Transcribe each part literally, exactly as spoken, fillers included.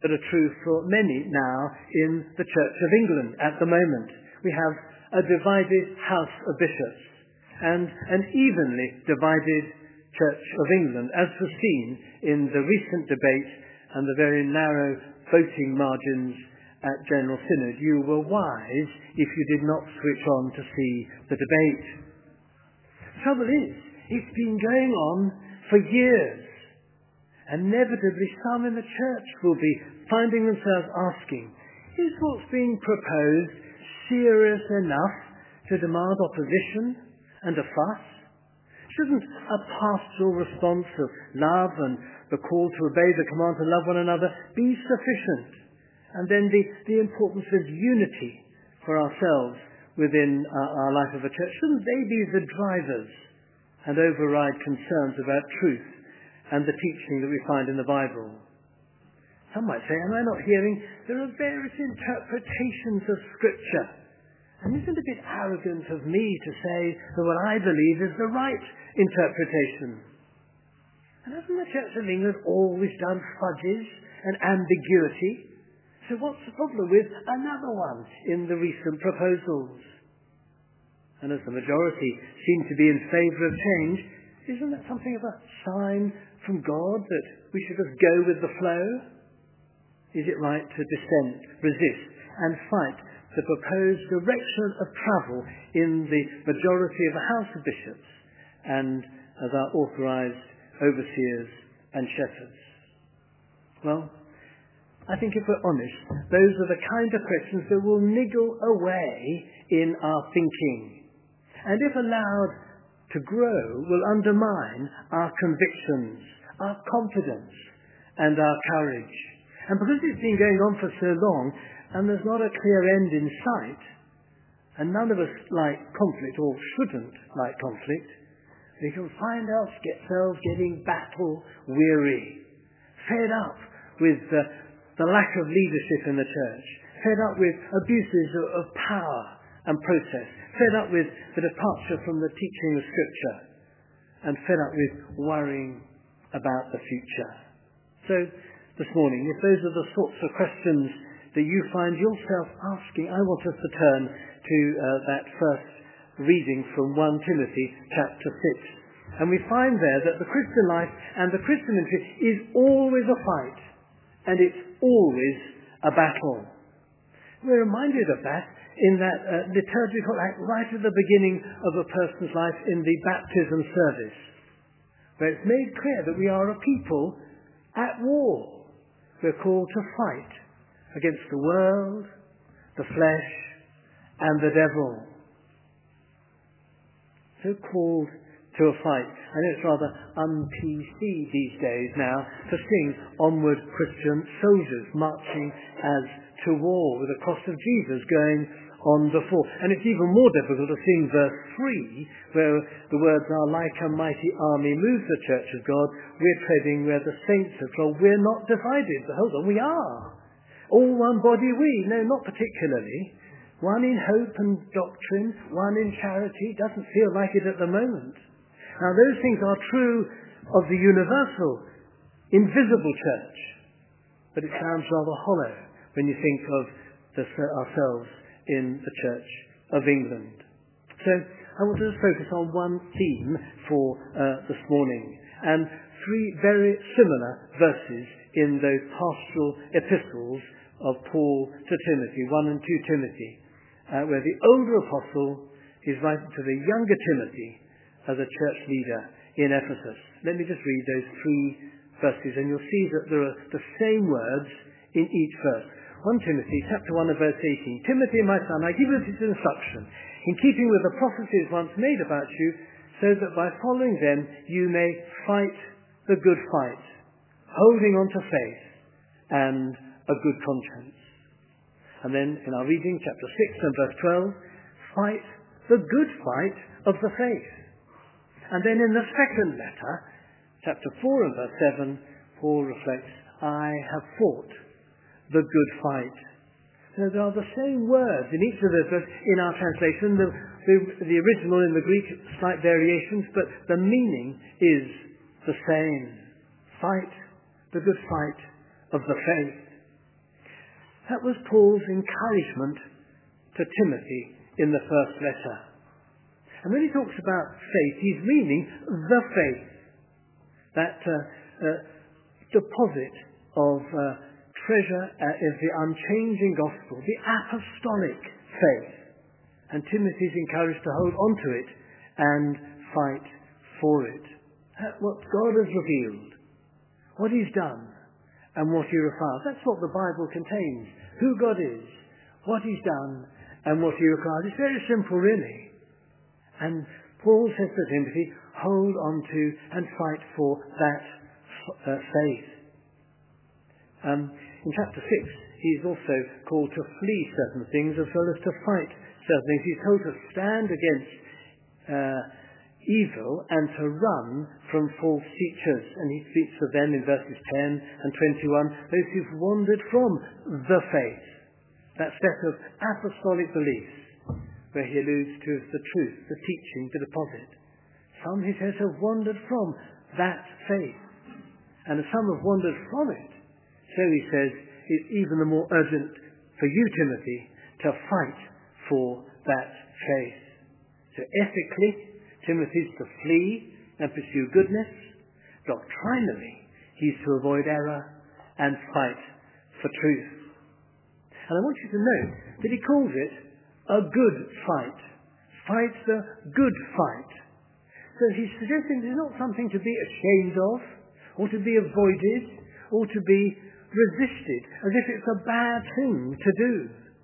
that are true for many now in the Church of England at the moment. We have a divided House of Bishops and an evenly divided Church of England, as was seen in the recent debate and the very narrow voting margins at General Synod. You were wise if you did not switch on to see the debate. The trouble is, it's been going on for years. Inevitably, some in the church will be finding themselves asking, is what's being proposed serious enough to demand opposition and a fuss? Shouldn't a pastoral response of love and the call to obey the command to love one another be sufficient? And then the, the importance of unity for ourselves within our, our life of a church, shouldn't they be the drivers and override concerns about truth and the teaching that we find in the Bible? Some might say, am I not hearing there are various interpretations of Scripture? And isn't it a bit arrogant of me to say that what I believe is the right interpretation? And hasn't the Church of England always done fudges and ambiguity? So what's the problem with another one in the recent proposals? And as the majority seem to be in favour of change, isn't that something of a sign from God that we should just go with the flow? Is it right to dissent, resist, and fight the proposed direction of travel in the majority of the House of Bishops and as our authorised overseers and shepherds? Well, I think if we're honest, those are the kind of questions that will niggle away in our thinking. And if allowed to grow, will undermine our convictions, our confidence, and our courage. And because it's been going on for so long, and there's not a clear end in sight, and none of us like conflict, or shouldn't like conflict, we can find ourselves getting battle-weary, fed up with the, the lack of leadership in the church, fed up with abuses of, of power and process, fed up with the departure from the teaching of Scripture, and fed up with worrying about the future. So, this morning, if those are the sorts of questions that you find yourself asking, I want us to turn to uh, that first reading from First Timothy chapter six. And we find there that the Christian life and the Christian ministry is always a fight, and it's always a battle. We're reminded of that in that uh, liturgical act right at the beginning of a person's life in the baptism service, where it's made clear that we are a people at war. We're called to fight against the world, the flesh, and the devil. So called to a fight. And it's rather un-P C these days now to sing Onward Christian Soldiers, marching as to war with the cross of Jesus going on before. And it's even more difficult to sing verse three, where the words are, like a mighty army moves the church of God, we're treading where the saints have trod, we're not divided. But hold on, we are. All one body we. No, not particularly. One in hope and doctrine, one in charity. Doesn't feel like it at the moment. Now those things are true of the universal, invisible church. But it sounds rather hollow when you think of the, ourselves in the Church of England. So I want to just focus on one theme for uh, this morning, and three very similar verses in those pastoral epistles of Paul to Timothy, one and two Timothy, uh, where the older apostle is writing to the younger Timothy as a church leader in Ephesus. Let me just read those three verses, and you'll see that there are the same words in each verse. First Timothy chapter one and verse eighteen. Timothy, my son, I give you this instruction, in keeping with the prophecies once made about you, so that by following them you may fight the good fight, holding on to faith and a good conscience. And then in our reading, chapter six and verse twelve, fight the good fight of the faith. And then in the second letter, chapter four and verse seven, Paul reflects, I have fought the good fight. So there are the same words in each of those verses in our translation. The, the, the original in the Greek, slight variations, but the meaning is the same. Fight the good fight of the faith. That was Paul's encouragement to Timothy in the first letter. And when he talks about faith, he's meaning the faith, that uh, uh, deposit of uh, treasure uh, is the unchanging gospel, the apostolic faith. And Timothy is encouraged to hold on to it and fight for it. That's what God has revealed, what he's done, and what he requires. That's what the Bible contains. Who God is, what he's done, and what he requires. It's very simple, really. And Paul says to Timothy, hold on to and fight for that uh, faith. Um, in chapter six, he's also called to flee certain things as well as to fight certain things. He's told to stand against uh, evil and to run from false teachers. And he speaks of them in verses ten and twenty-one, those who've wandered from the faith, that set of apostolic beliefs, where he alludes to as the truth, the teaching, the deposit. Some, he says, have wandered from that faith. And some have wandered from it. So he says, it's even the more urgent for you, Timothy, to fight for that faith. So ethically, Timothy's to flee and pursue goodness. Doctrinally, he's to avoid error and fight for truth. And I want you to note that he calls it a good fight. Fight the good fight. So he's suggesting it's not something to be ashamed of, or to be avoided, or to be resisted, as if it's a bad thing to do.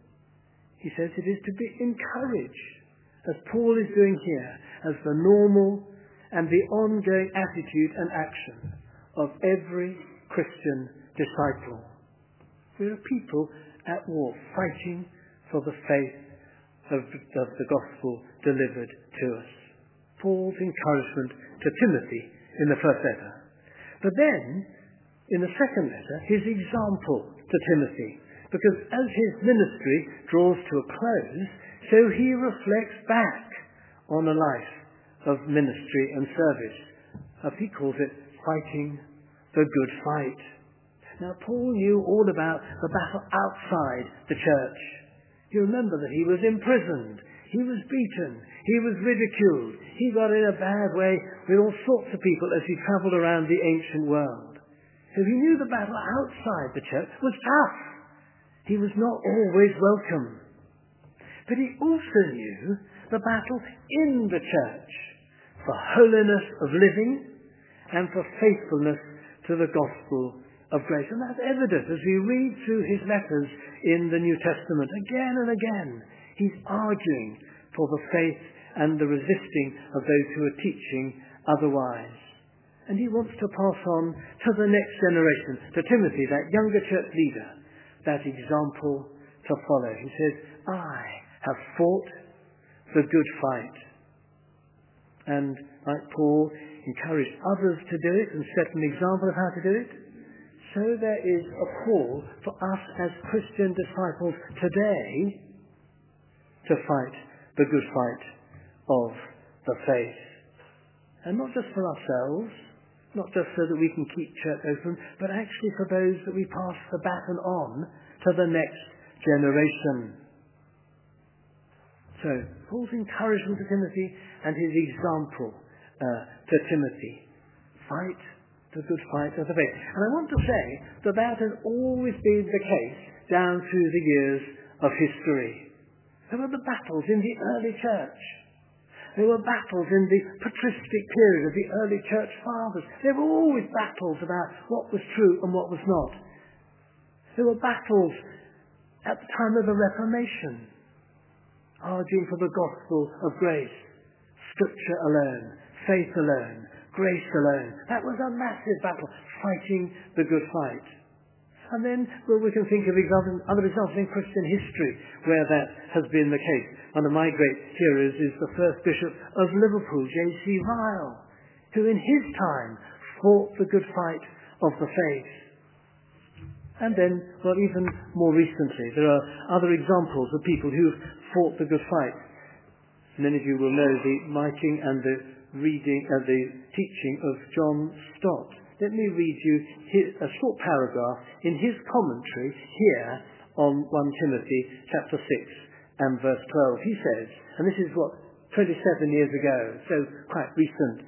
He says it is to be encouraged, as Paul is doing here, as the normal and the ongoing attitude and action of every Christian disciple. We're a people at war, fighting for the faith of, of the gospel delivered to us. Paul's encouragement to Timothy in the first letter. But then, in the second letter, his example to Timothy. Because as his ministry draws to a close, so he reflects back on a life of ministry and service. As he calls it, fighting the good fight. Now, Paul knew all about the battle outside the church. You remember that he was imprisoned, he was beaten, he was ridiculed, he got in a bad way with all sorts of people as he travelled around the ancient world. So he knew the battle outside the church was tough. He was not always welcome. But he also knew the battle in the church for holiness of living and for faithfulness to the gospel of grace. And that's evident as we read through his letters in the New Testament again and again. He's arguing for the faith and the resisting of those who are teaching otherwise. And he wants to pass on to the next generation, to Timothy, that younger church leader, that example to follow. He says, I have fought the good fight. And like Paul encouraged others to do it and set an example of how to do it, so there is a call for us as Christian disciples today to fight the good fight of the faith. And not just for ourselves, not just so that we can keep church open, but actually for those that we pass the baton on to the next generation. So, Paul's encouragement to Timothy and his example uh, to Timothy. Fight the good fight of the faith. And I want to say that that has always been the case down through the years of history. There were the battles in the early church. There were battles in the patristic period of the early church fathers. There were always battles about what was true and what was not. There were battles at the time of the Reformation, arguing for the gospel of grace, scripture alone, faith alone, grace alone. That was a massive battle, fighting the good fight. And then, well, we can think of examples, other examples in Christian history where that has been the case. One of my great heroes is the first Bishop of Liverpool, J C Ryle, who in his time fought the good fight of the faith. And then, well, even more recently, there are other examples of people who've fought the good fight. Many of you will know the writing and the reading and uh, the teaching of John Stott. Let me read you his, a short paragraph in his commentary here on First Timothy chapter six and verse twelve. He says, and this is what, twenty-seven years ago, so quite recent.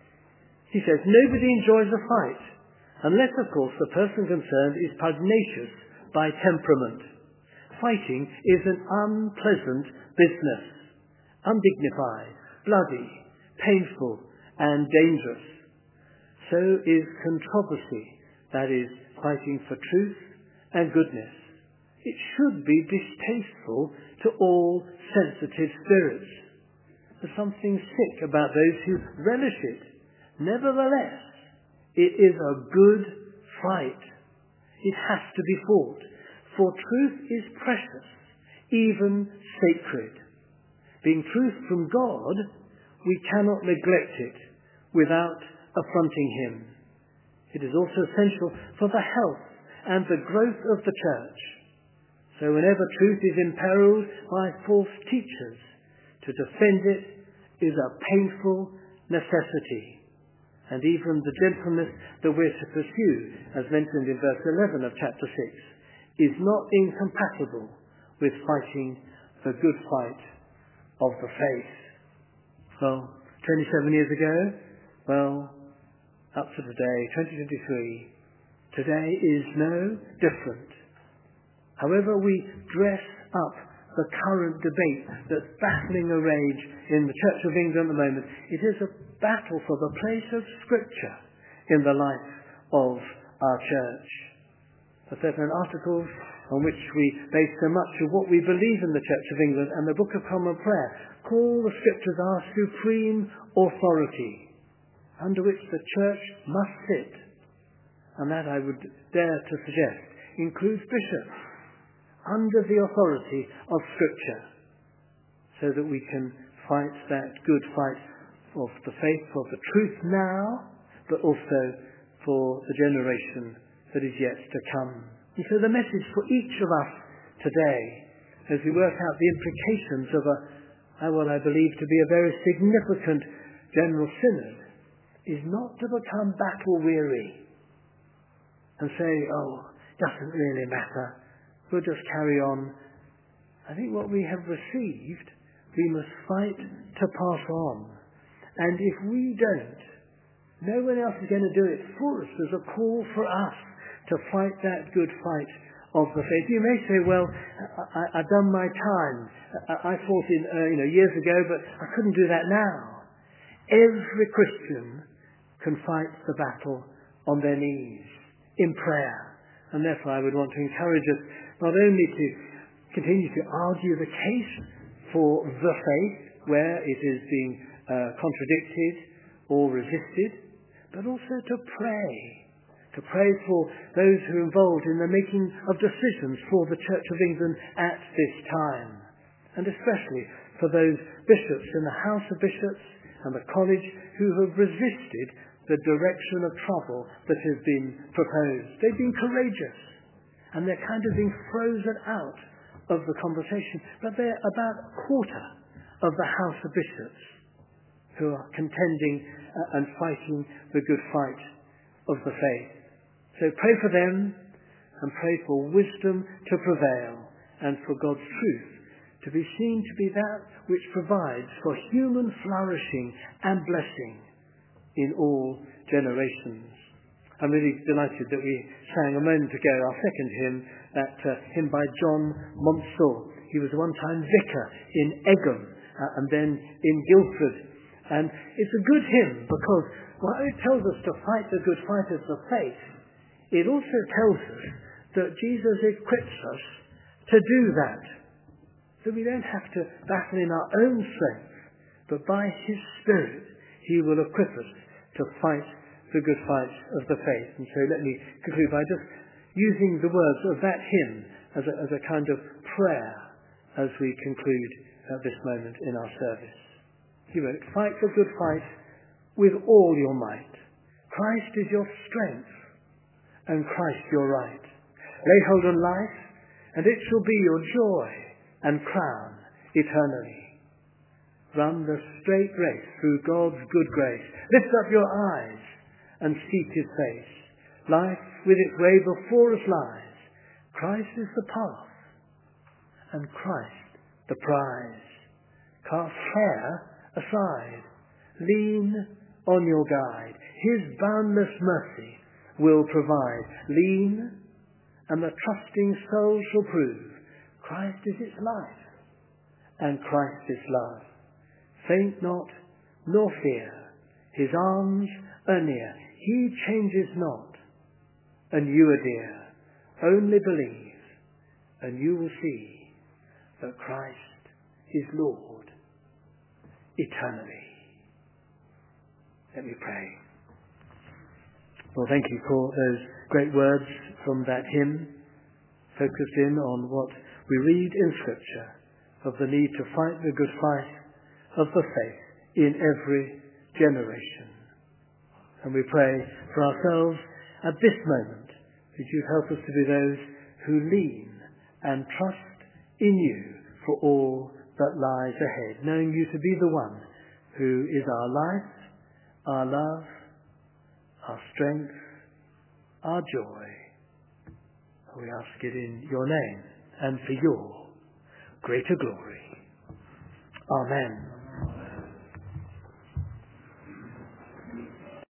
He says, nobody enjoys a fight, unless, of course, the person concerned is pugnacious by temperament. Fighting is an unpleasant business, undignified, bloody, painful, and dangerous. So is controversy, that is, fighting for truth and goodness. It should be distasteful to all sensitive spirits. There's something sick about those who relish it. Nevertheless, it is a good fight. It has to be fought, for truth is precious, even sacred. Being truth from God, we cannot neglect it without affronting him. It is also essential for the health and the growth of the church. So whenever truth is imperiled by false teachers, to defend it is a painful necessity. And even the gentleness that we're to pursue, as mentioned in verse eleven of chapter six, is not incompatible with fighting the good fight of the faith. Well, twenty-seven years ago, well, up to today, twenty twenty-three, today is no different. However we dress up the current debate that's battling a rage in the Church of England at the moment, it is a battle for the place of Scripture in the life of our church. The certain articles on which we base so much of what we believe in the Church of England and the Book of Common Prayer call the Scriptures our supreme authority, under which the church must sit. And that, I would dare to suggest, includes bishops, under the authority of Scripture, so that we can fight that good fight of the faith, for the truth now, but also for the generation that is yet to come. And so the message for each of us today, as we work out the implications of a, what I believe to be a very significant General Synod, is not to become battle-weary and say, oh, doesn't really matter, we'll just carry on. I think what we have received, we must fight to pass on. And if we don't, no one else is going to do it for us. There's a call for us to fight that good fight of the faith. You may say, well, I, I've done my time. I, I fought in, uh, you know, years ago, but I couldn't do that now. Every Christian can fight the battle on their knees, in prayer. And therefore I would want to encourage us not only to continue to argue the case for the faith, where it is being uh, contradicted or resisted, but also to pray. To pray for those who are involved in the making of decisions for the Church of England at this time. And especially for those bishops in the House of Bishops and the College who have resisted the direction of travel that has been proposed. They've been courageous, and they're kind of being frozen out of the conversation. But they're about a quarter of the House of Bishops who are contending uh, and fighting the good fight of the faith. So pray for them, and pray for wisdom to prevail, and for God's truth to be seen to be that which provides for human flourishing and blessing in all generations. I'm really delighted that we sang a moment ago our second hymn, that uh, hymn by John Monsor. He was one time vicar in Egham uh, and then in Guildford. And it's a good hymn because while it tells us to fight the good fight of the faith, it also tells us that Jesus equips us to do that. So we don't have to battle in our own strength, but by his Spirit he will equip us to fight the good fight of the faith. And so let me conclude by just using the words of that hymn as a, as a kind of prayer as we conclude at this moment in our service. He wrote, "Fight the good fight with all your might. Christ is your strength, and Christ your right. Lay hold on life, and it shall be your joy and crown eternally. Run the straight race through God's good grace. Lift up your eyes and seek his face. Life with its way before us lies. Christ is the path and Christ the prize. Cast care aside, lean on your guide. His boundless mercy will provide. Lean, and the trusting soul shall prove Christ is its life, and Christ its love. Faint not, nor fear, his arms are near. He changes not, and you are dear. Only believe, and you will see that Christ is Lord eternally. Let me pray. Lord, thank you for those great words from that hymn, focused in on what we read in Scripture of the need to fight the good fight of the faith in every generation. And we pray for ourselves at this moment that you help us to be those who lean and trust in you for all that lies ahead, knowing you to be the one who is our life, our love, our strength, our joy. We ask it in your name and for your greater glory. Amen.